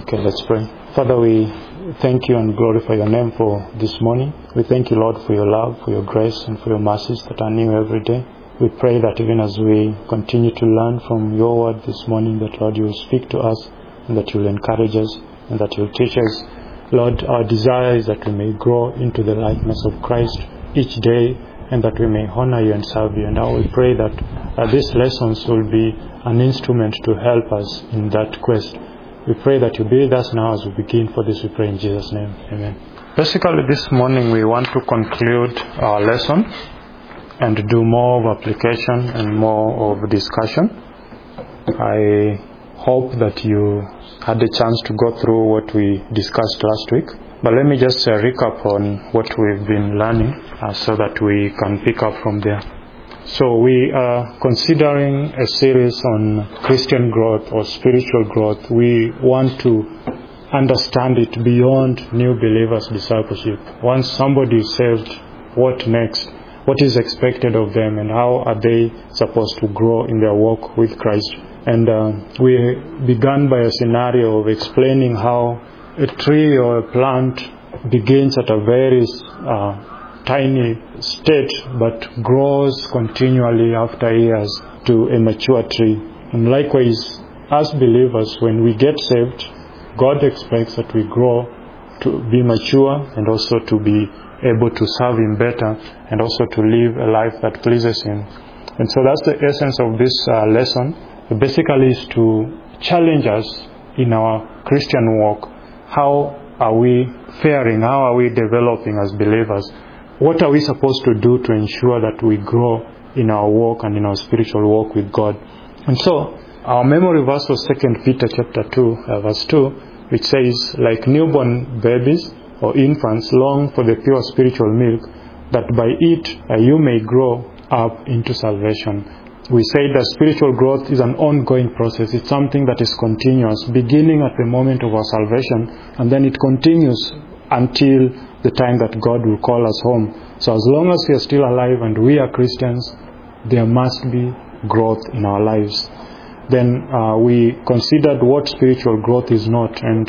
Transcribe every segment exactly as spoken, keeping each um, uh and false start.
Okay, let's pray. Father, we thank you and glorify your name for this morning. We thank you, Lord, for your love, for your grace, and for your mercies that are new every day. We pray that even as we continue to learn from your word this morning, that, Lord, you will speak to us, and that you will encourage us, and that you will teach us. Lord, our desire is that we may grow into the likeness of Christ each day, and that we may honor you and serve you. And now we pray that uh, these lessons will be an instrument to help us in that quest. We pray that you be with us now as we begin. For this we pray in Jesus' name. Amen. Basically, this morning we want to conclude our lesson and do more of application and more of discussion. I hope that you had a chance to go through what we discussed last week. But let me just uh, recap on what we've been learning uh, so that we can pick up from there. So we are considering a series on Christian growth or spiritual growth. We want to understand it beyond new believers' discipleship. Once somebody is saved, what next? What is expected of them, and how are they supposed to grow in their walk with Christ? And uh, we began by a scenario of explaining how a tree or a plant begins at a very uh, tiny state but grows continually after years to a mature tree. And likewise, as believers, when we get saved, God expects that we grow to be mature and also to be able to serve Him better and also to live a life that pleases Him. And so that's the essence of this uh, lesson. It basically is to challenge us in our Christian walk. How are we faring? How are we developing as believers? What are we supposed to do to ensure that we grow in our walk and in our spiritual walk with God? And so, our memory verse was Second Peter chapter two, uh, verse two, which says, like newborn babies or infants long for the pure spiritual milk, that by it uh, you may grow up into salvation. We say that spiritual growth is an ongoing process. It's something that is continuous, beginning at the moment of our salvation, and then it continues until the time that God will call us home. So as long as we are still alive and we are Christians, there must be growth in our lives. Then uh, we considered what spiritual growth is not, and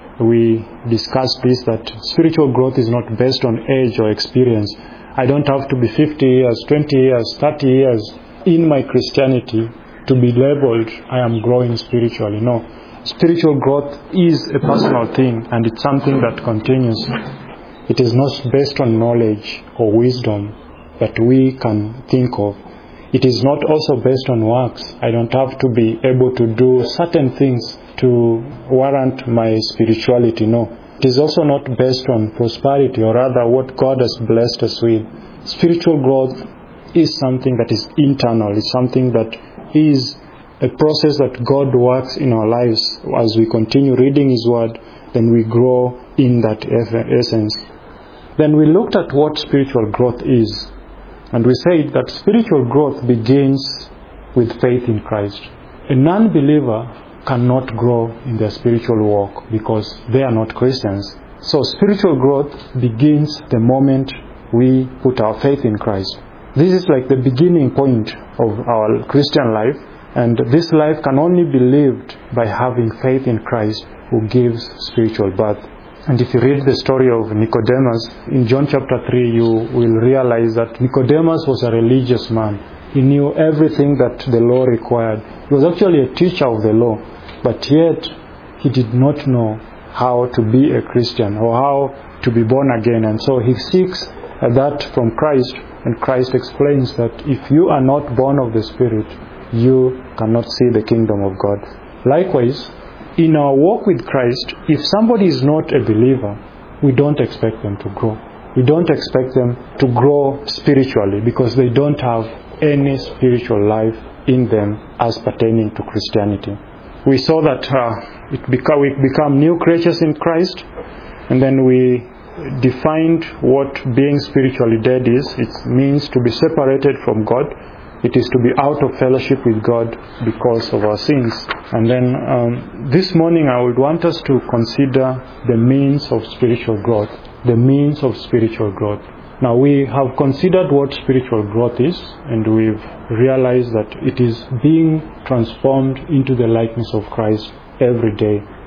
we discussed this, that spiritual growth is not based on age or experience. I don't have to be fifty years, twenty years, thirty years in my Christianity to be labeled I am growing spiritually. No. Spiritual growth is a personal thing, and it's something that continues. It is not based on knowledge or wisdom that we can think of. It is not also based on works. I don't have to be able to do certain things to warrant my spirituality. No. It is also not based on prosperity, or rather what God has blessed us with. Spiritual growth is something that is internal. It's something that is a process that God works in our lives. As we continue reading His Word, then we grow in that essence. Then we looked at what spiritual growth is. And we said that spiritual growth begins with faith in Christ. A non-believer cannot grow in their spiritual walk because they are not Christians. So spiritual growth begins the moment we put our faith in Christ. This is like the beginning point of our Christian life. And this life can only be lived by having faith in Christ, who gives spiritual birth. And if you read the story of Nicodemus, in John chapter three, you will realize that Nicodemus was a religious man. He knew everything that the law required. He was actually a teacher of the law. But yet, he did not know how to be a Christian or how to be born again. And so he seeks that from Christ. And Christ explains that if you are not born of the Spirit, you cannot see the kingdom of God. Likewise, in our walk with Christ, if somebody is not a believer, we don't expect them to grow. We don't expect them to grow spiritually because they don't have any spiritual life in them as pertaining to Christianity. We saw that uh, it beca- we become new creatures in Christ, and then we defined what being spiritually dead is. It means to be separated from God. It is to be out of fellowship with God because of our sins. And then um, this morning I would want us to consider the means of spiritual growth. The means of spiritual growth. Now we have considered what spiritual growth is, and we've realized that it is being transformed into the likeness of Christ every day.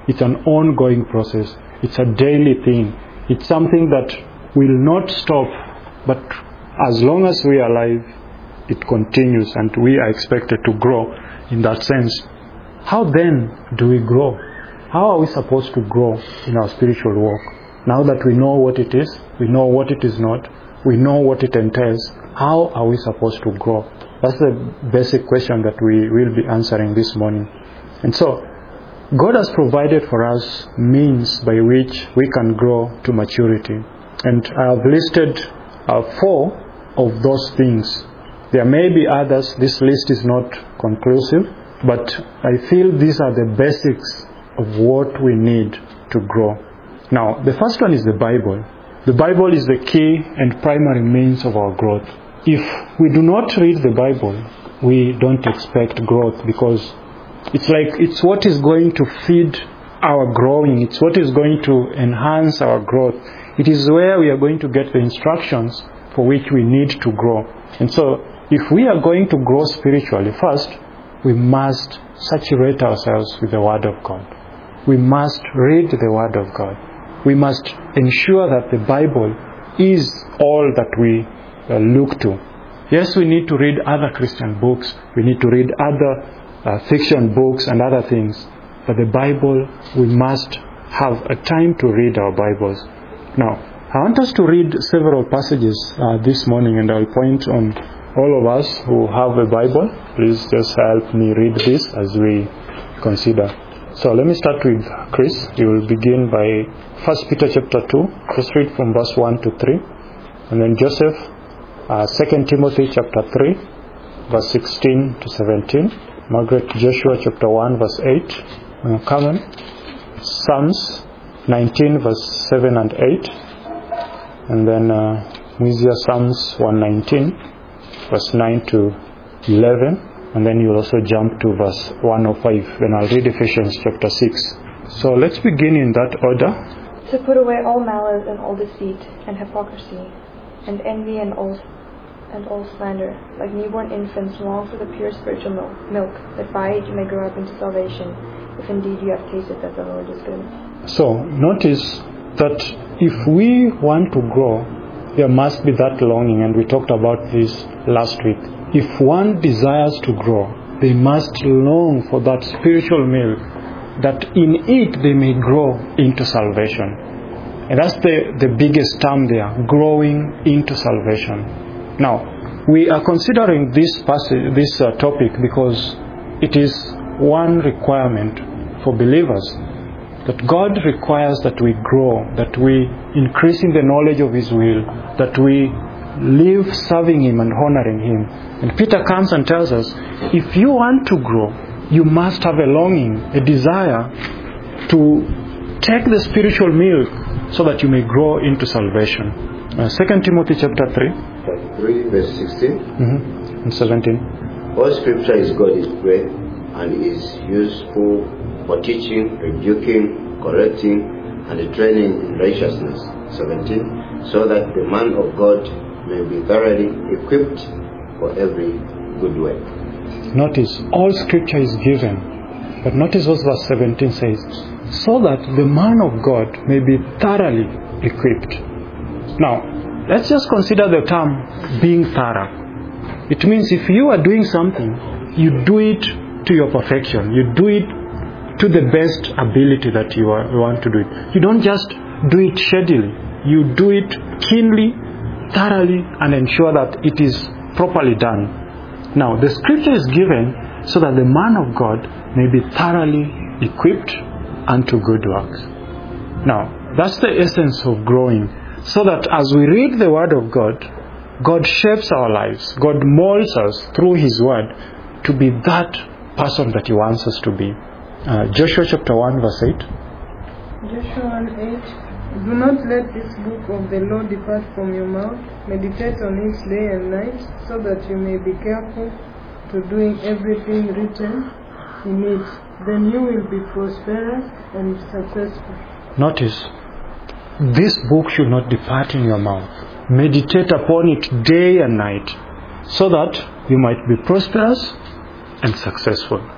It's an ongoing process. It's a daily thing. It's something that will not stop, but as long as we are alive, it continues, and we are expected to grow in that sense. How then do we grow? How are we supposed to grow in our spiritual walk? Now that we know what it is, we know what it is not, we know what it entails, how are we supposed to grow? That's the basic question that we will be answering this morning. And so, God has provided for us means by which we can grow to maturity. And I have listed uh, four of those things. There may be others. This list is not conclusive, but I feel these are the basics of what we need to grow. Now, the first one is the Bible. The Bible is the key and primary means of our growth. If we do not read the Bible, we don't expect growth, because it's like it's what is going to feed our growing. It's what is going to enhance our growth. It is where we are going to get the instructions for which we need to grow. And so, if we are going to grow spiritually, first, we must saturate ourselves with the Word of God. We must read the Word of God. We must ensure that the Bible is all that we uh, look to. Yes, we need to read other Christian books. We need to read other uh, fiction books and other things. But the Bible, we must have a time to read our Bibles. Now, I want us to read several passages uh, this morning, and I'll point on all of us who have a Bible. Please just help me read this as we consider. So let me start with Chris. You will begin by First Peter chapter two. Just read from verse one to three. And then Joseph, uh, Second Timothy chapter three, verse sixteen to seventeen. Margaret, Joshua chapter one, verse eight. Uh, Carmen, Psalms nineteen, verse seven and eight. And then uh, Mizia, Psalms one nineteen, verse nine to eleven. And then you'll also jump to verse one oh five. Then I'll read Ephesians chapter six. So let's begin in that order. To put away all malice and all deceit and hypocrisy and envy and all and all slander, like newborn infants, long for the pure spiritual milk, milk, that by it you may grow up into salvation, if indeed you have tasted that the Lord is good. So notice that if we want to grow, there must be that longing, and we talked about this last week. If one desires to grow, they must long for that spiritual milk, that in it they may grow into salvation. And that's the, the biggest term there, growing into salvation. Now, we are considering this passage, this uh, topic, because it is one requirement for believers, that God requires that we grow, that we increase in the knowledge of His will, that we live serving Him and honoring Him. And Peter comes and tells us, if you want to grow, you must have a longing, a desire to take the spiritual milk so that you may grow into salvation. Uh, Second Timothy chapter three. three verse sixteen. Mm-hmm. And seventeen. All scripture is God is breath and is useful for teaching, rebuking, correcting, and training in righteousness. seventeen. So that the man of God may be thoroughly equipped for every good work. Notice, all scripture is given. But notice what verse seventeen says. So that the man of God may be thoroughly equipped. Now, let's just consider the term being thorough. It means if you are doing something, you do it to your perfection. You do it to the best ability that you, are, you want to do it. You don't just do it steadily. You do it keenly, thoroughly, and ensure that it is properly done. Now, the scripture is given so that the man of God may be thoroughly equipped unto good works. Now, that's the essence of growing. So that as we read the Word of God, God shapes our lives. God molds us through His Word to be that person that He wants us to be. Uh, Joshua chapter one verse eight. Joshua one eight. Do not let this book of the law depart from your mouth. Meditate on it day and night, so that you may be careful to doing everything written in it. Then you will be prosperous and successful. Notice, this book should not depart in your mouth. Meditate upon it day and night, so that you might be prosperous and successful.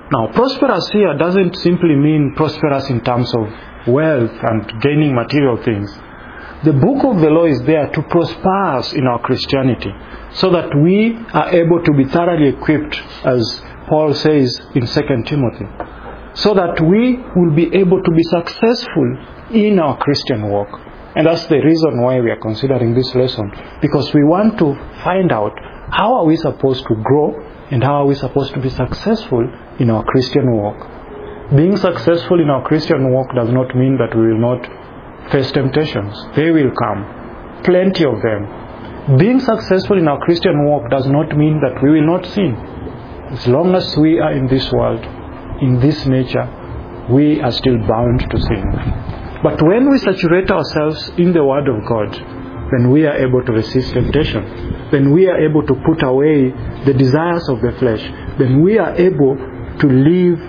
Now, prosperous here doesn't simply mean prosperous in terms of wealth and gaining material things. The book of the law is there to prosper us in our Christianity, so that we are able to be thoroughly equipped, as Paul says in Second Timothy, so that we will be able to be successful in our Christian walk. And that's the reason why we are considering this lesson, because we want to find out how are we supposed to grow and how are we supposed to be successful in our Christian walk. Being successful in our Christian walk does not mean that we will not face temptations. They will come, plenty of them. Being successful in our Christian walk does not mean that we will not sin. As long as we are in this world, in this nature, we are still bound to sin. But when we saturate ourselves in the Word of God, then we are able to resist temptation. Then we are able to put away the desires of the flesh. Then we are able to live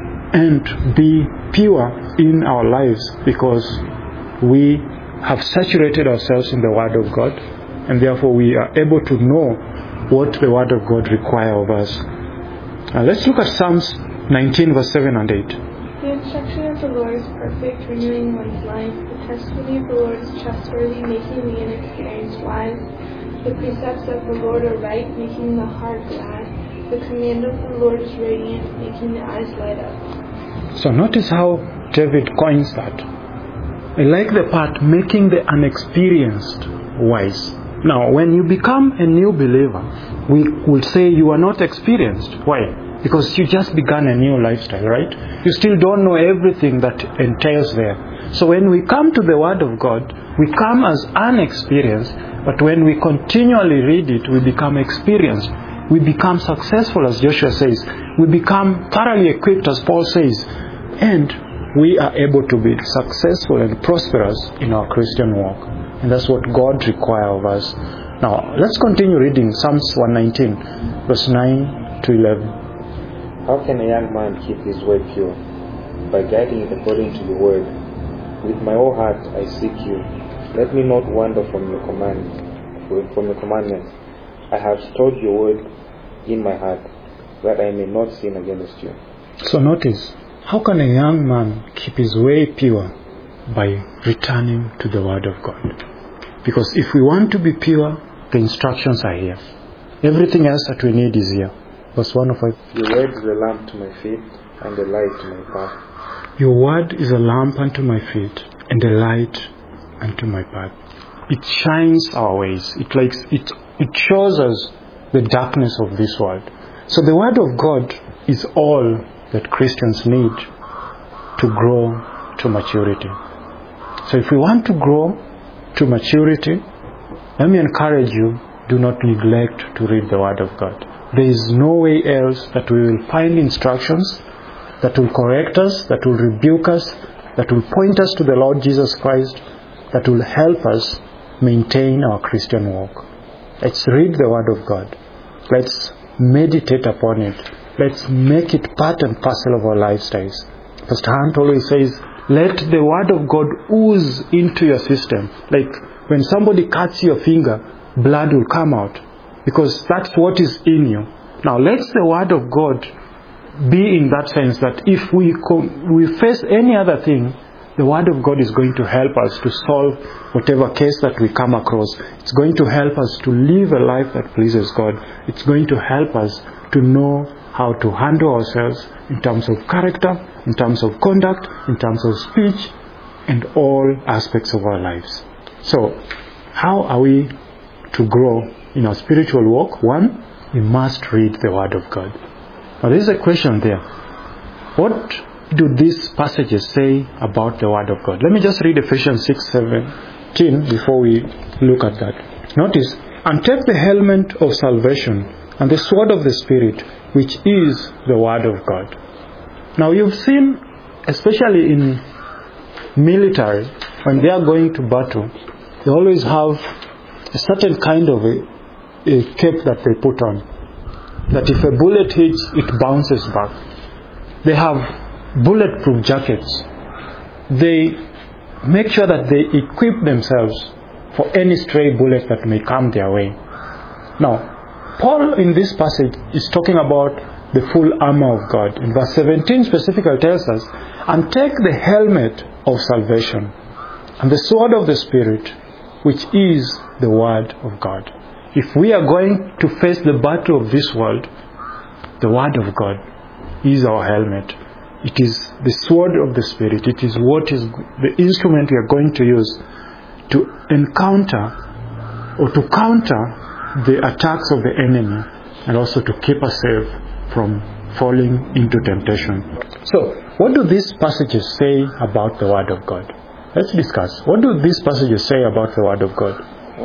and be pure in our lives, because we have saturated ourselves in the Word of God, and therefore we are able to know what the Word of God requires of us. Now let's look at Psalms nineteen, verse seven and eight. The instruction of the Lord is perfect, renewing one's life. The testimony of the Lord is trustworthy, making the inexperienced wise. The precepts of the Lord are right, making the heart glad. The command of the Lord is radiant, making the eyes light up. So notice how David coins that. I like the part, making the unexperienced wise. Now, when you become a new believer, we will say you are not experienced. Why? Because you just began a new lifestyle, right? You still don't know everything that entails there. So when we come to the Word of God, we come as unexperienced, but when we continually read it, we become experienced. We become successful, as Joshua says. We become thoroughly equipped, as Paul says. And we are able to be successful and prosperous in our Christian walk. And that's what God requires of us. Now, let's continue reading Psalms one nineteen, verse nine to eleven. How can a young man keep his way pure? By guiding it according to your word. With my whole heart I seek you. Let me not wander from your command, from your commandments. I have stored your word in my heart, that I may not sin against you. So notice, how can a young man keep his way pure? By returning to the Word of God. Because if we want to be pure, the instructions are here. Everything else that we need is here. Verse one of five. Your word is a lamp to my feet and a light to my path. Your word is a lamp unto my feet and a light unto my path. It shines our ways. It likes it. It shows us the darkness of this world. So the Word of God is all that Christians need to grow to maturity. So if we want to grow to maturity, let me encourage you, do not neglect to read the Word of God. There is no way else that we will find instructions that will correct us, that will rebuke us, that will point us to the Lord Jesus Christ, that will help us maintain our Christian walk. Let's read the Word of God. Let's meditate upon it. Let's make it part and parcel of our lifestyles. Pastor Hunt always says, let the Word of God ooze into your system. Like when somebody cuts your finger, blood will come out, because that's what is in you. Now let the Word of God be in that sense that if we com- we face any other thing, the Word of God is going to help us to solve whatever case that we come across. It's going to help us to live a life that pleases God. It's going to help us to know how to handle ourselves in terms of character, in terms of conduct, in terms of speech, and all aspects of our lives. So, how are we to grow in our spiritual walk? One, we must read the Word of God. Now, there is a question there. What do these passages say about the Word of God? Let me just read Ephesians six seventeen before we look at that. Notice, and take the helmet of salvation and the sword of the Spirit, which is the Word of God. Now you've seen, especially in military, when they are going to battle, they always have a certain kind of a, a cape that they put on, that if a bullet hits, it bounces back. They have bulletproof jackets. They make sure that they equip themselves for any stray bullet that may come their way. Now, Paul in this passage is talking about the full armor of God. In verse seventeen specifically tells us, and take the helmet of salvation and the sword of the Spirit, which is the word of God. If we are going to face the battle of this world, the word of God is our helmet. It is the sword of the Spirit. It is what is the instrument we are going to use to encounter or to counter the attacks of the enemy, and also to keep us safe from falling into temptation. So, what do these passages say about the Word of God? Let's discuss. What do these passages say about the Word of God?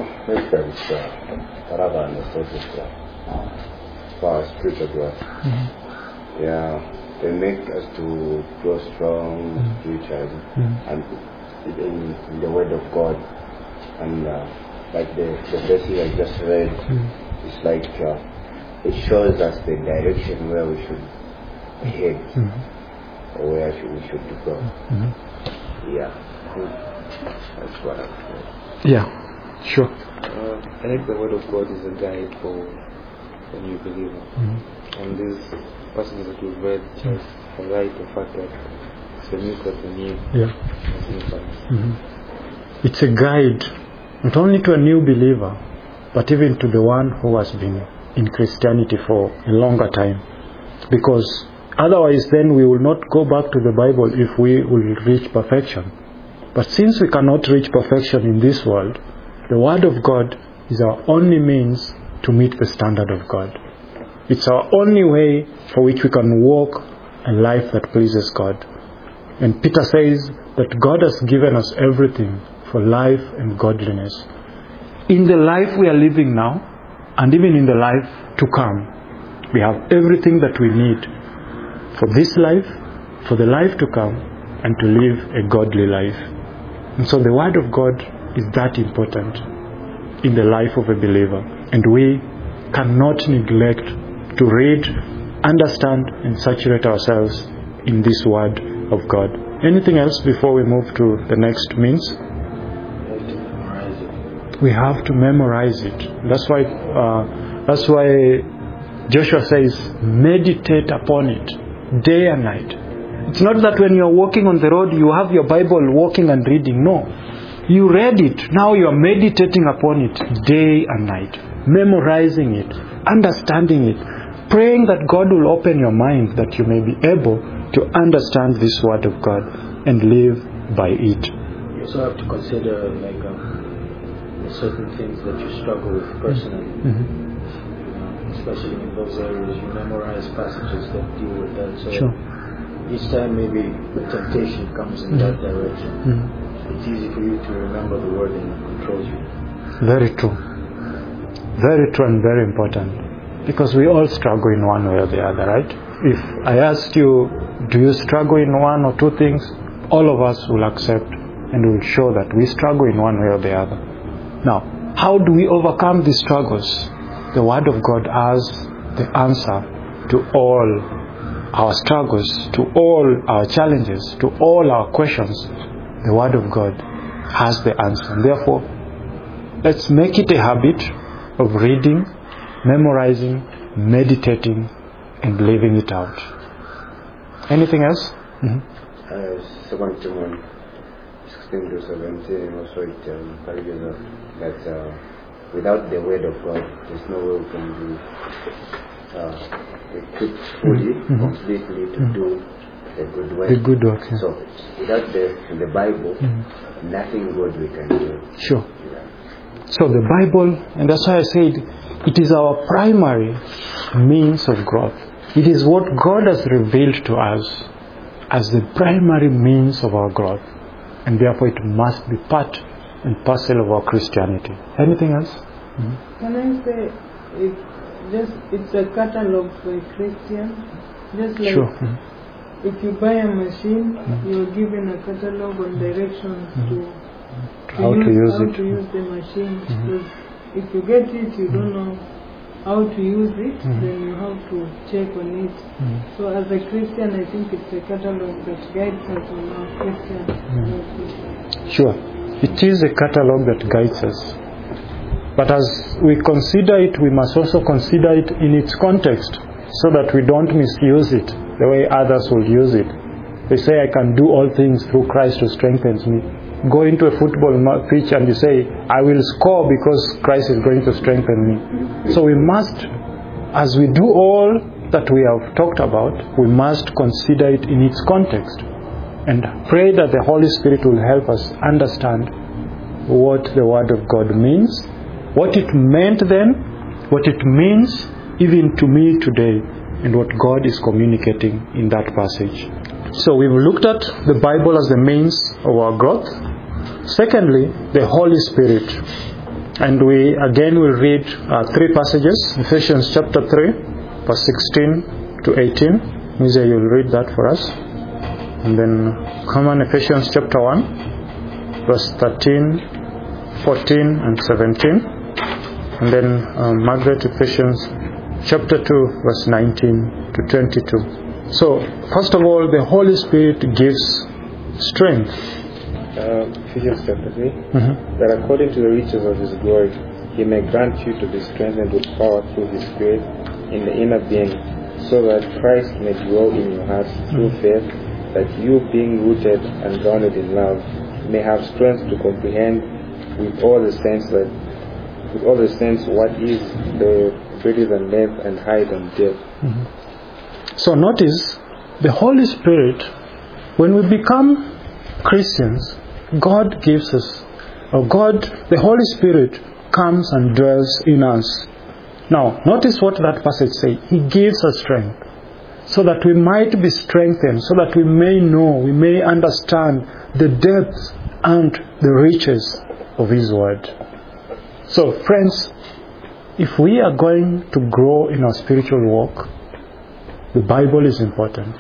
Rather understood it uh, for our spiritual growth. Mm-hmm. Yeah, they make us to grow strong mm-hmm. spiritually, mm-hmm. and in, in the Word of God, and uh, like the the verse I just read, mm-hmm. it's like uh, it shows us the direction where we should head, mm-hmm. or where should, we should go. Mm-hmm. Yeah, that's what I've heard. Yeah, sure. Uh, I think the Word of God is a guide for a new believer. Mm-hmm. And these passages that we've read just highlight the fact that it's a new that we need. Yeah. Mm-hmm. It's a guide not only to a new believer, but even to the one who has been in Christianity for a longer time. Because otherwise then we will not go back to the Bible if we will reach perfection. But since we cannot reach perfection in this world, the Word of God is our only means to meet the standard of God. It's our only way for which we can walk a life that pleases God. And Peter says that God has given us everything for life and godliness. In the life we are living now, and even in the life to come, we have everything that we need for this life, for the life to come, and to live a godly life. And so the Word of God is that important in the life of a believer, and we cannot neglect to read, understand, and saturate ourselves in this Word of God. Anything else before we move to the next means? We have to memorize it. That's why uh, that's why Joshua says, meditate upon it day and night. It's not that when you're walking on the road you have your Bible walking and reading. No. You read it, now you are meditating upon it day and night, memorizing it, understanding it, praying that God will open your mind that you may be able to understand this Word of God and live by it. You also have to consider like um, certain things that you struggle with personally, mm-hmm. you know, especially in those areas. You memorize passages that deal with that. So sure. Each time maybe the temptation comes in mm-hmm. that direction. Mm-hmm. It's easy for you to remember the word and it controls you. Very true. Very true and very important. Because we all struggle in one way or the other, right? If I asked you, do you struggle in one or two things? All of us will accept and will show that we struggle in one way or the other. Now, how do we overcome these struggles? The Word of God has the answer to all our struggles, to all our challenges, to all our questions. The Word of God has the answer. And therefore, let's make it a habit of reading, memorizing, meditating, and living it out. Anything else? Mm-hmm. Uh, Second Timothy sixteen to seventeen also it um, encourages us that uh, without the Word of God, there's no way we can be uh, equipped fully, mm-hmm. completely to mm-hmm. do the good work. The good work. Yeah. So without the the Bible, mm-hmm. nothing good we can do. Sure. Yeah. So the Bible, and that's why I said, it is our primary means of growth. It is what God has revealed to us as the primary means of our growth. And therefore it must be part and parcel of our Christianity. Anything else? Mm-hmm. Can I say, it just it's a catalog for a Christian? Just like sure. Mm-hmm. if you buy a machine, mm-hmm. you're given a catalog on directions mm-hmm. to, to how use, to use how it. to use the machine. Mm-hmm. Because if you get it, you mm-hmm. don't know how to use it, mm-hmm. then you have to check on it. Mm-hmm. So as a Christian, I think it's a catalog that guides us on our Christian. Mm-hmm. Sure. It is a catalog that guides us. But as we consider it, we must also consider it in its context. so that we don't misuse it the way others will use it. They say, I can do all things through Christ who strengthens me. Go into a football pitch and you say, I will score because Christ is going to strengthen me. So we must, as we do all that we have talked about, we must consider it in its context and pray that the Holy Spirit will help us understand what the Word of God means, what it meant then, what it means even to me today, and what God is communicating in that passage. So we've looked at the Bible as the means of our growth. Secondly, the Holy Spirit. And we again will read uh, three passages. Ephesians chapter three, verse sixteen to eighteen. Mizia, you'll read that for us. And then come on, Ephesians chapter one, verse thirteen, fourteen and seventeen. And then uh, Margaret, Ephesians chapter two, verse nineteen to twenty-two. So, first of all, the Holy Spirit gives strength. Uh, Ephesians chapter three, Mm-hmm. that according to the riches of His glory, He may grant you to be strengthened with power through His Spirit in the inner being, so that Christ may dwell in your hearts through faith, that you, being rooted and grounded in love, may have strength to comprehend with all the saints that, with all the saints, what is the breadth and length and height and depth. Mm-hmm. So notice, the Holy Spirit, when we become Christians, God gives us, or God, the Holy Spirit comes and dwells in us. Now, notice what that passage says. He gives us strength, so that we might be strengthened, so that we may know, we may understand the depths and the riches of His Word. So, friends, if we are going to grow in our spiritual walk, the Bible is important.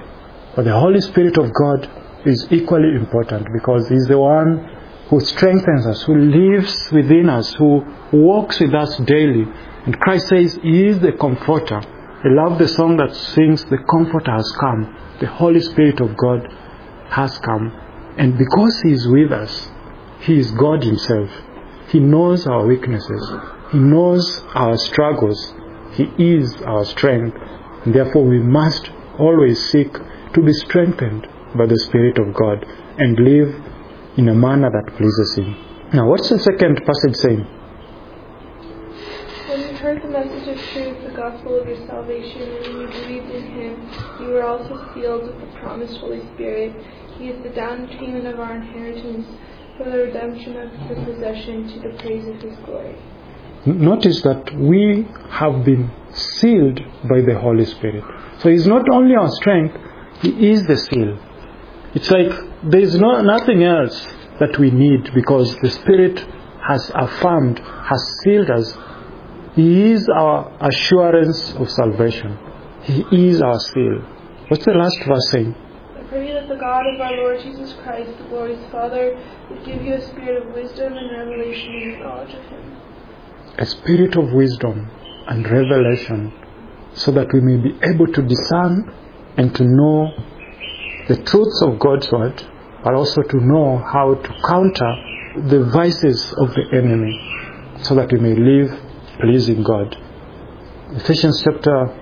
But the Holy Spirit of God is equally important, because He's the one who strengthens us, who lives within us, who walks with us daily. And Christ says He is the Comforter. I love the song that sings, the Comforter has come. The Holy Spirit of God has come. And because He is with us, He is God Himself. He knows our weaknesses. He knows our struggles. He is our strength. And therefore we must always seek to be strengthened by the Spirit of God and live in a manner that pleases Him. Now, what's the second passage saying? When you heard the message of truth, the gospel of your salvation, and when you believed in Him, you were also sealed with the promised Holy Spirit. He is the down payment of our inheritance for the redemption of the possession, to the praise of His glory. Notice that we have been sealed by the Holy Spirit. So He's not only our strength, He is the seal. It's like there is no, nothing else that we need, because the Spirit has affirmed, has sealed us. He is our assurance of salvation. He is our seal. What's the last verse saying? I pray that the God of our Lord Jesus Christ, the glorious Father, would give you a spirit of wisdom and revelation in the knowledge of Him. A spirit of wisdom and revelation, so that we may be able to discern and to know the truths of God's Word, but also to know how to counter the vices of the enemy, so that we may live pleasing God. Ephesians chapter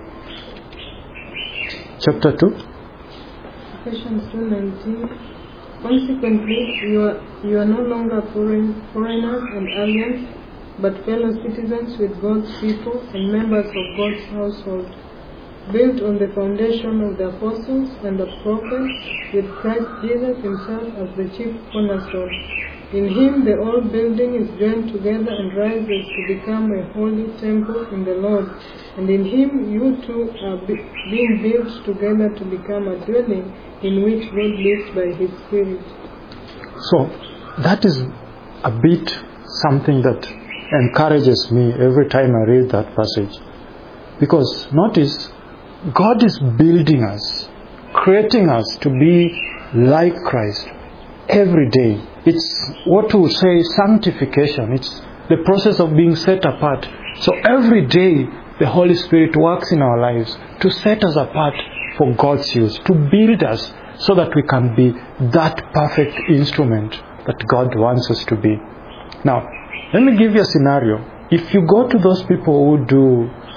chapter two. Ephesians two nineteen. Consequently, you are, you are no longer foreign, foreigners and aliens, but fellow citizens with God's people and members of God's household, built on the foundation of the apostles and the prophets, with Christ Jesus Himself as the chief cornerstone. In Him the whole building is joined together and rises to become a holy temple in the Lord. And in Him you too are be- being built together to become a dwelling in which God lives by His Spirit. So that is a bit something that encourages me every time I read that passage. Because notice, God is building us, creating us to be like Christ every day. It's what we say sanctification. It's the process of being set apart. So every day the Holy Spirit works in our lives to set us apart for God's use, to build us so that we can be that perfect instrument that God wants us to be. Now, let me give you a scenario. If you go to those people who do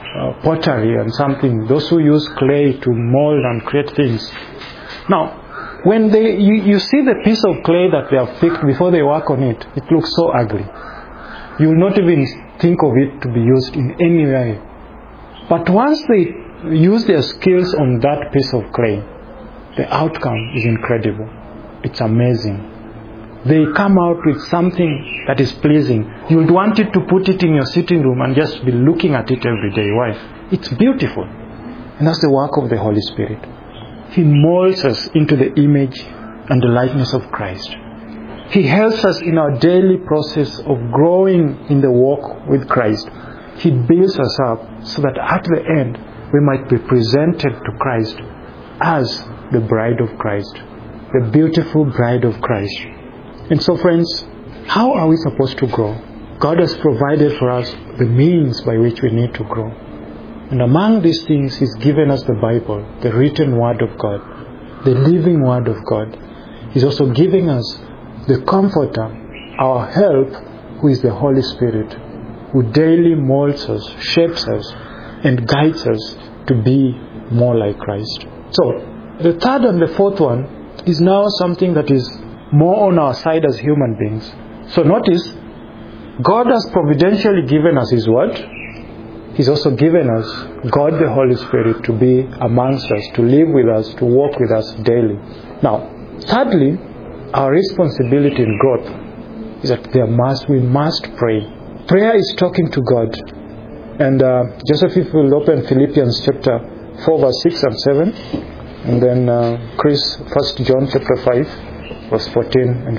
uh, pottery and something, those who use clay to mold and create things. Now, when they you, you see the piece of clay that they have picked before they work on it, it looks so ugly. You will not even think of it to be used in any way. But once they use their skills on that piece of clay, the outcome is incredible. It's amazing. They come out with something that is pleasing. You would want it to put it in your sitting room and just be looking at it every day. Why? It's beautiful. And that's the work of the Holy Spirit. He molds us into the image and the likeness of Christ. He helps us in our daily process of growing in the walk with Christ. He builds us up so that at the end we might be presented to Christ as the bride of Christ, the beautiful bride of Christ. And so, friends, how are we supposed to grow? God has provided for us the means by which we need to grow. And among these things, He's given us the Bible, the written Word of God, the living Word of God. He's also giving us the Comforter, our help, who is the Holy Spirit, who daily molds us, shapes us, and guides us to be more like Christ. So, the third and the fourth one is now something that is more on our side as human beings. So notice, God has providentially given us His Word. He's also given us God the Holy Spirit to be amongst us, to live with us, to walk with us daily. Now, thirdly, our responsibility in growth is that there must we must pray. Prayer is talking to God. And uh, Joseph, if you will open Philippians chapter four, verse six and seven. And then uh, Chris, First John chapter five, verse fourteen and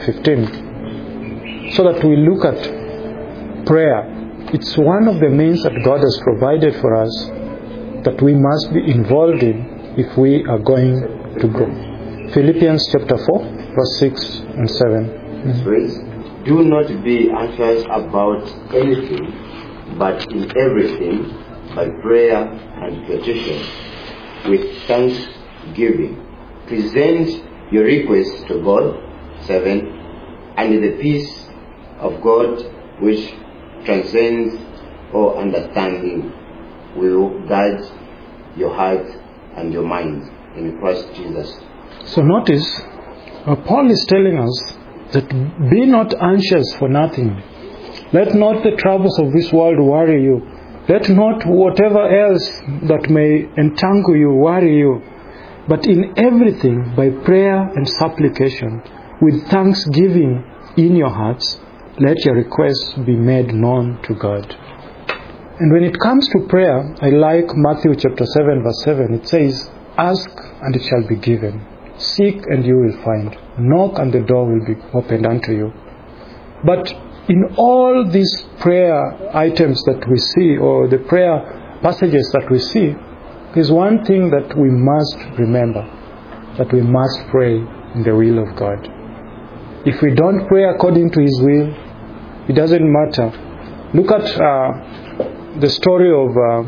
fifteen. So that we look at prayer. It's one of the means that God has provided for us that we must be involved in if we are going to grow. Philippians chapter four, verse six and seven. Mm-hmm. Do not be anxious about anything, but in everything, by prayer and petition, with thanksgiving, present your requests to God, seven, and the peace of God, which transcends all understanding, will guide your heart and your mind in Christ Jesus. So notice, uh, Paul is telling us that be not anxious for nothing. Let not the troubles of this world worry you. Let not whatever else that may entangle you worry you. But in everything, by prayer and supplication, with thanksgiving in your hearts, let your requests be made known to God. And when it comes to prayer, I like Matthew chapter seven, verse seven. It says, ask and it shall be given. Seek and you will find. Knock and the door will be opened unto you. But in all these prayer items that we see, or the prayer passages that we see, there's one thing that we must remember, that we must pray in the will of God. If we don't pray according to His will, it doesn't matter. Look at uh, the story of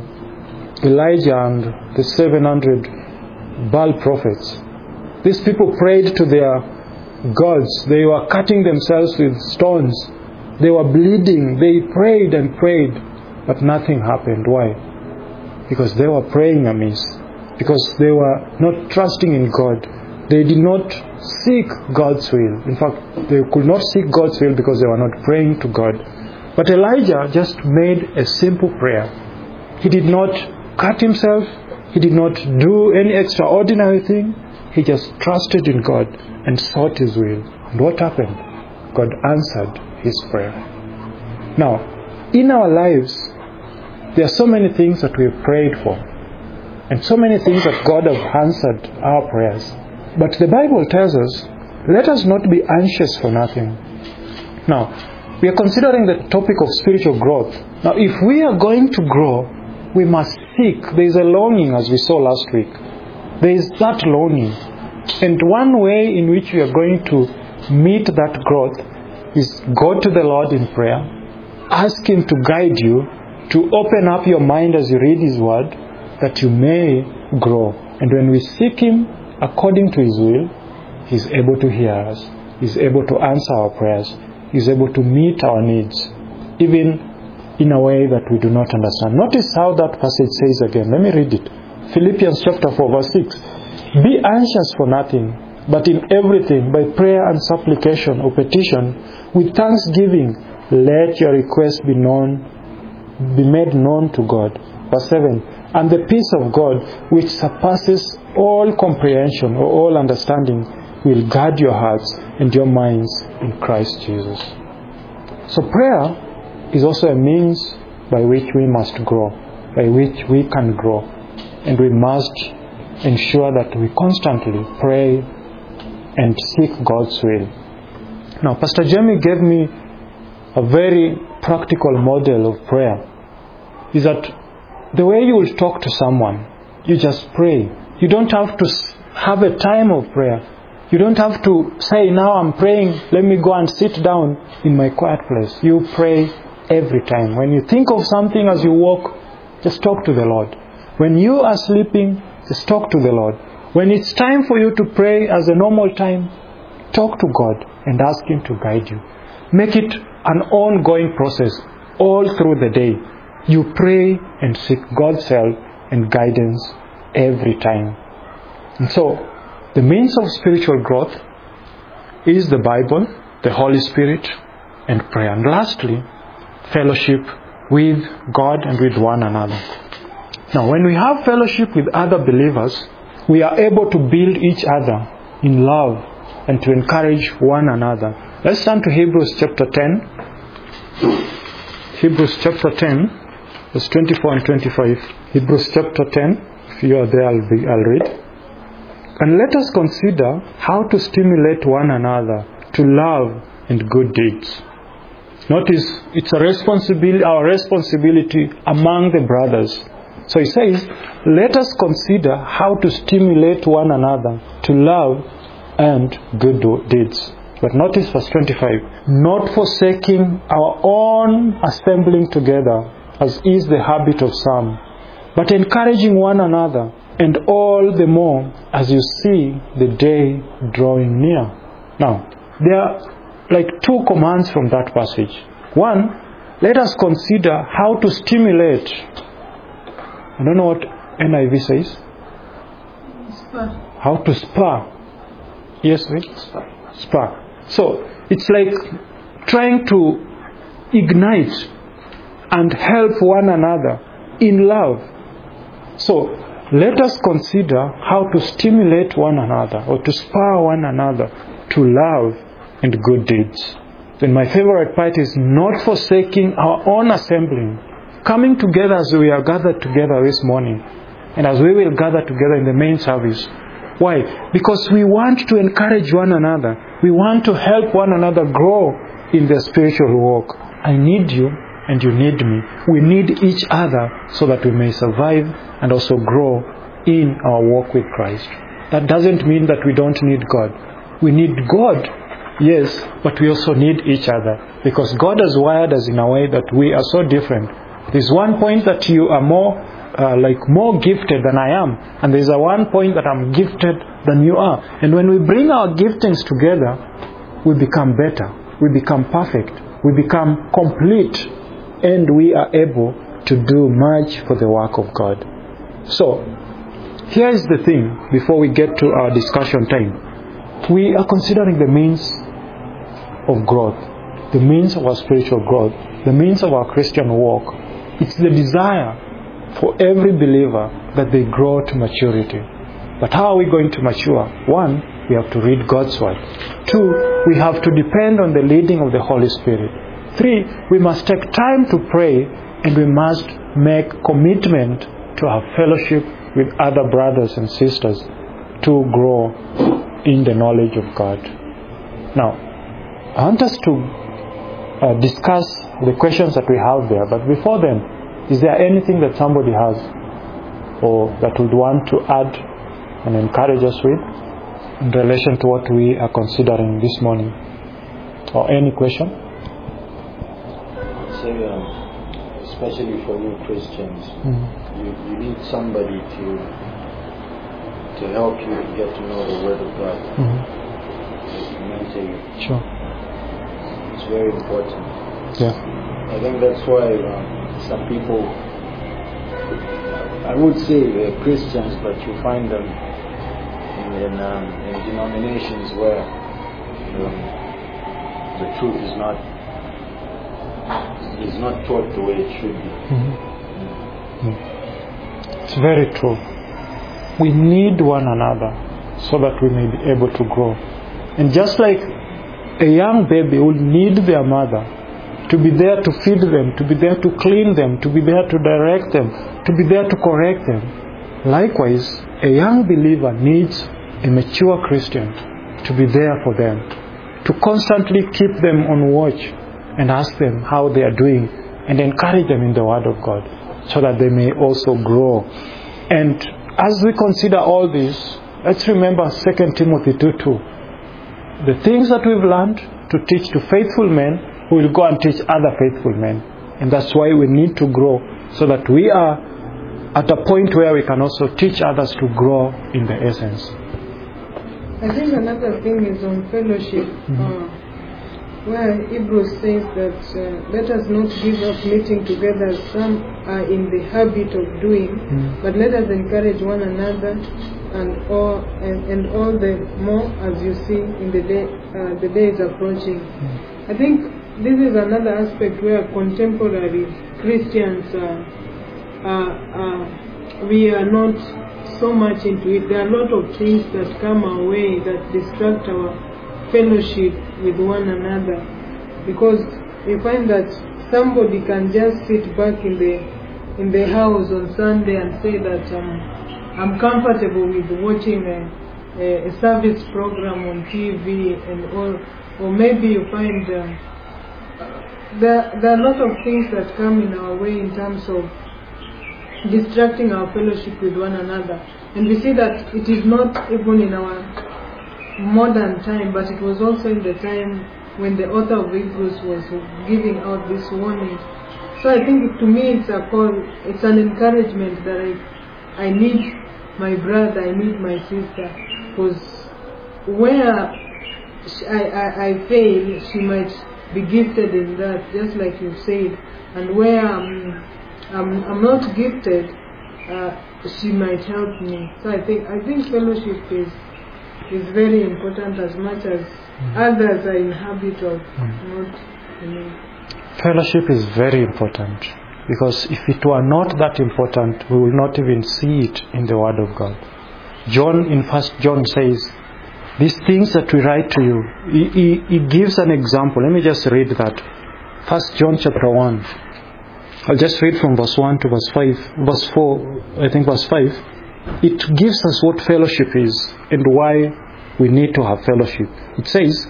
uh, Elijah and the seven hundred Baal prophets. These people prayed to their gods. They were cutting themselves with stones. They were bleeding. They prayed and prayed, but nothing happened. Why? Because they were praying amiss. Because they were not trusting in God. They did not seek God's will. In fact, they could not seek God's will because they were not praying to God. But Elijah just made a simple prayer. He did not cut himself. He did not do any extraordinary thing. He just trusted in God and sought His will. And what happened? God answered his prayer. Now, in our lives, there are so many things that we have prayed for, and so many things that God has answered our prayers. But the Bible tells us, let us not be anxious for nothing. Now, we are considering the topic of spiritual growth. Now, if we are going to grow, we must seek. There is a longing, as we saw last week. There is that longing. And one way in which we are going to meet that growth is go to the Lord in prayer. Ask Him to guide you, to open up your mind as you read His Word, that you may grow. And when we seek Him according to His will, He is able to hear us. He is able to answer our prayers. He is able to meet our needs, even in a way that we do not understand. Notice how that passage says again. Let me read it. Philippians chapter four verse six. Be anxious for nothing, but in everything, by prayer and supplication or petition, with thanksgiving, let your requests be known, be made known to God. Verse seven. And the peace of God, which surpasses all comprehension or all understanding, will guard your hearts and your minds in Christ Jesus. So prayer is also a means by which we must grow, by which we can grow. And we must ensure that we constantly pray and seek God's will. Now, Pastor Jamie gave me a very practical model of prayer. Is that the way you will talk to someone, you just pray. You don't have to have a time of prayer. You don't have to say, now I'm praying, let me go and sit down in my quiet place. You pray every time. When you think of something as you walk, just talk to the Lord. When you are sleeping, just talk to the Lord. When it's time for you to pray as a normal time, talk to God and ask Him to guide you. Make it an ongoing process all through the day. You pray and seek God's help and guidance every time. And so, the means of spiritual growth is the Bible, the Holy Spirit, and prayer. And lastly, fellowship with God and with one another. Now, when we have fellowship with other believers, we are able to build each other in love and to encourage one another. Let's turn to Hebrews chapter ten. Hebrews chapter ten, verse twenty-four and twenty-five. Hebrews chapter ten. If you are there, I'll, be, I'll read. And let us consider how to stimulate one another to love and good deeds. Notice, it's a responsibility, our responsibility among the brothers. So he says, let us consider how to stimulate one another to love and good deeds. But notice verse twenty-five. Not forsaking our own assembling together, as is the habit of some, but encouraging one another, and all the more as you see the day drawing near. Now, there are like two commands from that passage. One, let us consider how to stimulate. I don't know what N I V says. Spur. How to spur. Yes, right? Spur. Spur. So, it's like trying to ignite and help one another in love. So, let us consider how to stimulate one another or to spur one another to love and good deeds. Then my favorite part is not forsaking our own assembling, coming together as we are gathered together this morning and as we will gather together in the main service. Why? Because we want to encourage one another. We want to help one another grow in their spiritual walk. I need you and you need me. We need each other so that we may survive and also grow in our walk with Christ. That doesn't mean that we don't need God. We need God, yes, but we also need each other, because God has wired us in a way that we are so different. There's one point that you are more uh, like more gifted than I am, and there's a one point that I'm gifted than you are. And when we bring our giftings together, we become better, we become perfect, we become complete, and we are able to do much for the work of God. So, here is the thing before we get to our discussion time. We are considering the means of growth, the means of our spiritual growth, the means of our Christian walk. It's the desire for every believer that they grow to maturity. But how are we going to mature? One, we have to read God's Word. Two, we have to depend on the leading of the Holy Spirit. Three, we must take time to pray, and we must make commitment to have fellowship with other brothers and sisters to grow in the knowledge of God. Now, I want us to uh, discuss the questions that we have there, but before then, is there anything that somebody has or that would want to add and encourage us with in relation to what we are considering this morning? Or any question? I'd say, um, especially for you Christians, mm-hmm. you, you need somebody to to help you to get to know the Word of God. Mm-hmm. To mentor you. Sure. It's very important. Yeah. I think that's why uh, some people, I would say uh, Christians, but you find them in, in, um, in denominations where um, the truth is not is not taught the way it should be. Mm-hmm. Mm. It's very true. We need one another so that we may be able to grow. And just like a young baby will need their mother to be there to feed them, to be there to clean them, to be there to direct them, to be there to correct them, likewise, a young believer needs a mature Christian to be there for them, to constantly keep them on watch and ask them how they are doing and encourage them in the Word of God so that they may also grow. And as we consider all this, let's remember Second Timothy two two. The things that we've learned to teach to faithful men, we will go and teach other faithful men. And that's why we need to grow so that we are at a point where we can also teach others to grow in the essence. I think another thing is on fellowship, mm-hmm. uh, where Hebrews says that uh, let us not give up meeting together as some are in the habit of doing, mm-hmm. but let us encourage one another, and all and, and all the more as you see in the day uh, the day is approaching. Mm-hmm. I think this is another aspect where contemporary Christians uh, uh, uh, we are not so much into it. There are a lot of things that come our way that distract our fellowship with one another, because we find that somebody can just sit back in the in the house on Sunday and say that um, I'm comfortable with watching a, a, a service program on T V and all, or maybe you find um, there, there are a lot of things that come in our way in terms of distracting our fellowship with one another. And we see that it is not even in our modern time, but it was also in the time when the author of Hebrews was giving out this warning. So I think to me it's a call, it's an encouragement that I, I need my brother, I need my sister, because where I, I, I fail, she might be gifted in that, just like you said, and where um, I'm, I'm not gifted, uh, she might help me. So I think I think fellowship is is very important as much as mm. others are in habit of mm. not. You know. Fellowship is very important, because if it were not that important, we will not even see it in the Word of God. John in First John says, these things that we write to you, he, he, he gives an example. Let me just read that. First John chapter one. I'll just read from verse one to verse five, verse four, I think verse five. It gives us what fellowship is and why we need to have fellowship. It says,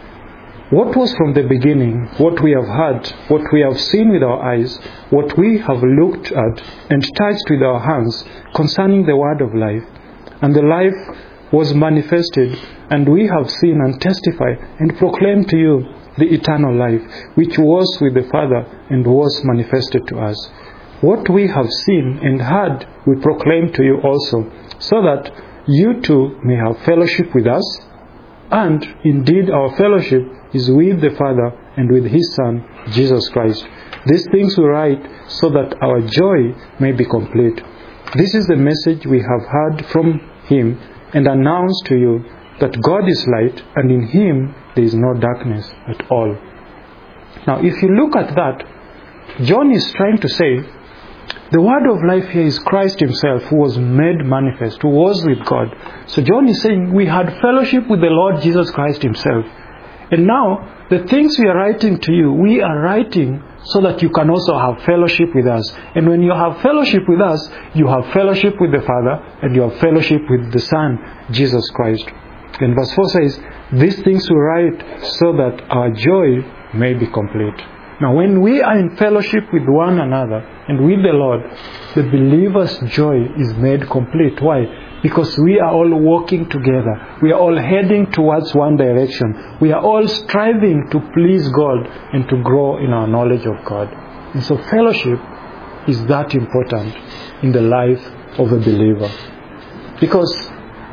what was from the beginning, what we have heard, what we have seen with our eyes, what we have looked at and touched with our hands concerning the word of life. And the life was manifested, and we have seen and testified and proclaimed to you the eternal life, which was with the Father and was manifested to us. What we have seen and heard we proclaim to you also, so that you too may have fellowship with us. And indeed our fellowship is with the Father and with His Son, Jesus Christ. These things we write so that our joy may be complete. This is the message we have heard from Him and announced to you, that God is light, and in Him there is no darkness at all. Now, if you look at that, John is trying to say, the word of life here is Christ Himself, who was made manifest, who was with God. So John is saying, we had fellowship with the Lord Jesus Christ Himself. And now, the things we are writing to you, we are writing so that you can also have fellowship with us. And when you have fellowship with us, you have fellowship with the Father, and you have fellowship with the Son, Jesus Christ. And verse four says, these things we write so that our joy may be complete. Now, when we are in fellowship with one another and with the Lord, the believer's joy is made complete. Why? Because we are all walking together. We are all heading towards one direction. We are all striving to please God and to grow in our knowledge of God. And so fellowship is that important in the life of a believer. Because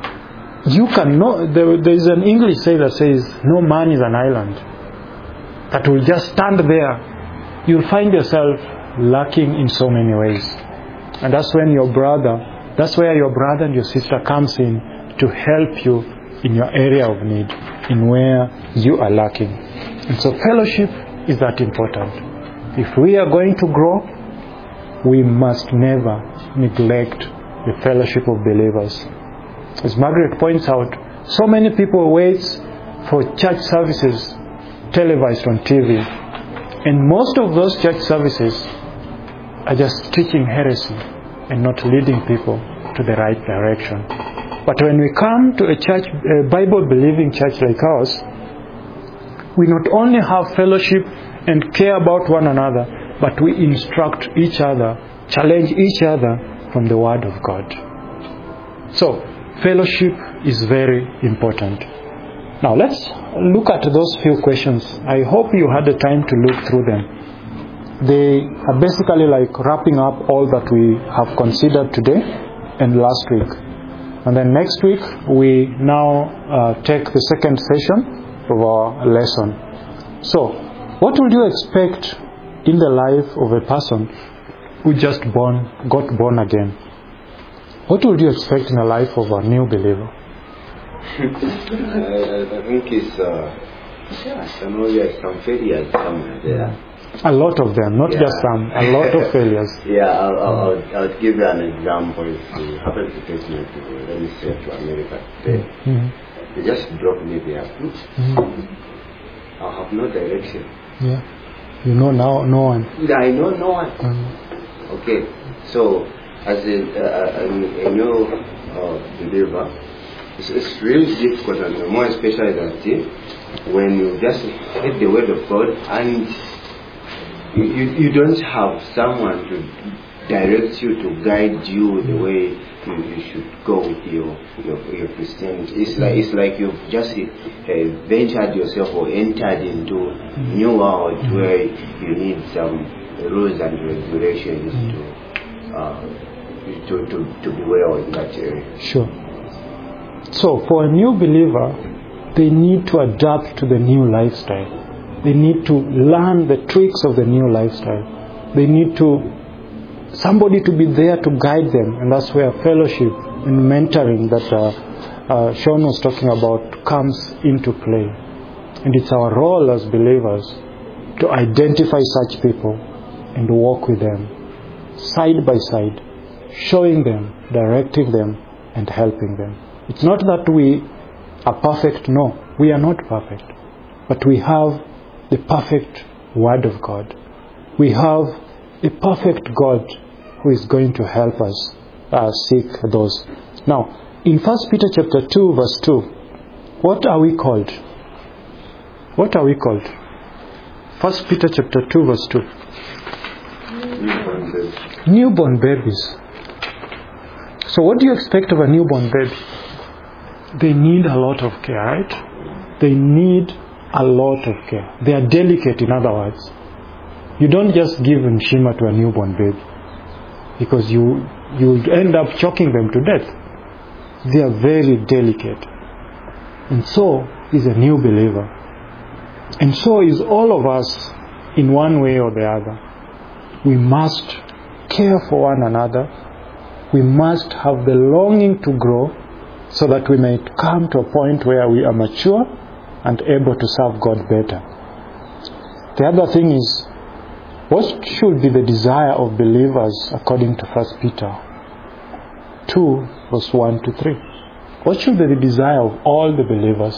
you cannot, there, there is an English saying that says, no man is an island that will just stand there you'll find yourself lacking in so many ways. And that's when your brother, that's where your brother and your sister comes in to help you in your area of need, in where you are lacking. And so fellowship is that important. If we are going to grow, we must never neglect the fellowship of believers. As Margaret points out, so many people wait for church services televised on T V, and most of those church services are just teaching heresy and not leading people to the right direction. But when we come to a church, a Bible-believing church like ours, we not only have fellowship and care about one another, but we instruct each other, challenge each other from the Word of God. So, fellowship is very important. Now, let's look at those few questions. I hope you had the time to look through them. They are basically like wrapping up all that we have considered today and last week. And then next week, we now uh, take the second session of our lesson. So, what would you expect in the life of a person who just born, got born again? What would you expect in the life of a new believer? I, I think it's, uh, I know there's some failures somewhere there. A lot of them, not Yeah. just some, a lot of failures. Yeah, I'll, I'll, I'll, I'll give you an example. If you happen to take me to, let me say, to America today, Mm-hmm. they just drop me there. Mm-hmm. I have no direction. Yeah. You know now, no one. I know no one. Um, Okay, so as a, a, a, a new uh, believer, it's, it's really difficult, and more especially that eh, when you just hit the word of God and you, you, you don't have someone to direct you, to guide you the way you, you should go with your, your your Christianity. It's like it's like you've just uh, ventured yourself or entered into a new world where you need some rules and regulations to, uh, to to to be well in that area. Sure. So, for a new believer, they need to adapt to the new lifestyle. They need to learn the tricks of the new lifestyle. They need to somebody to be there to guide them, and that's where fellowship and mentoring that uh, uh, Sean was talking about comes into play. And it's our role as believers to identify such people and walk with them side by side, showing them, directing them, and helping them. It's not that we are perfect. No, we are not perfect, but we have the perfect Word of God. We have a perfect God who is going to help us uh, seek those. Now, in First Peter chapter two, verse two, what are we called? What are we called? First Peter chapter two, verse two. Newborn babies. So what do you expect of a newborn baby? They need a lot of care, right? They need a lot of care. They are delicate, in other words. You don't just give Nshima to a newborn baby, because you you end up choking them to death. They are very delicate. And so is a new believer. And so is all of us in one way or the other. We must care for one another. We must have the longing to grow so that we may come to a point where we are mature and able to serve God better. The other thing is, what should be the desire of believers according to First Peter two, verse one to three? What should be the desire of all the believers?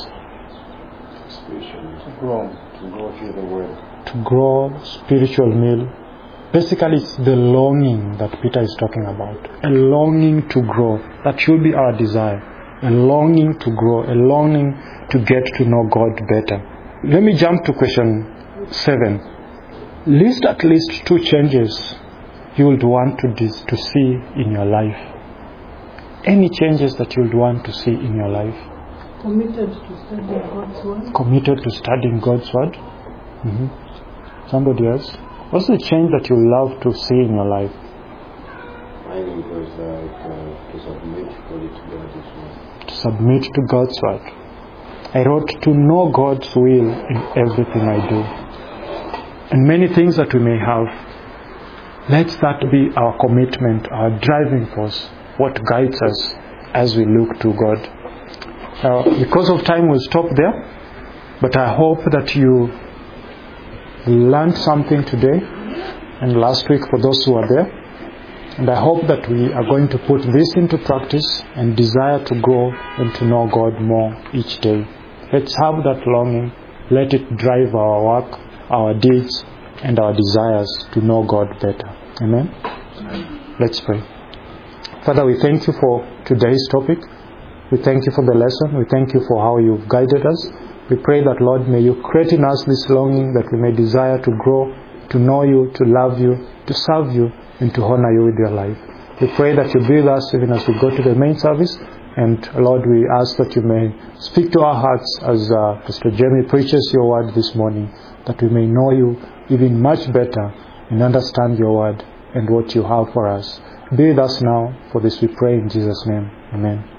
To grow, to grow through the Word. To grow, spiritual meal. Basically, it's the longing that Peter is talking about. A longing to grow. That should be our desire. A longing to grow. A longing to get to know God better. Let me jump to question seven. List at least two changes you would want to, dis- to see in your life. Any changes that you would want to see in your life? Committed to studying God's Word. Committed to studying God's Word. Mm-hmm. Somebody else? What's the change that you love to see in your life? Mine was like uh, to submit fully to God's Word. To submit to God's Word. I wrote to know God's will in everything I do. and many things that we may have. Let that be our commitment, our driving force, what guides us as we look to God. Uh, because of time, we'll stop there, but I hope that you learned something today and last week for those who are there. And I hope that we are going to put this into practice and desire to grow and to know God more each day. Let's have that longing. Let it drive our work, our deeds, and our desires to know God better. Amen? Amen. Let's pray. Father, we thank you for today's topic. We thank you for the lesson. We thank you for how you've guided us. We pray that, Lord, may you create in us this longing that we may desire to grow, to know you, to love you, to serve you, and to honor you with your life. We pray that you be with us even as we go to the main service. And Lord, we ask that you may speak to our hearts as uh, Pastor Jamie preaches your word this morning, that we may know you even much better and understand your word and what you have for us. Be with us now. For this we pray in Jesus' name. Amen.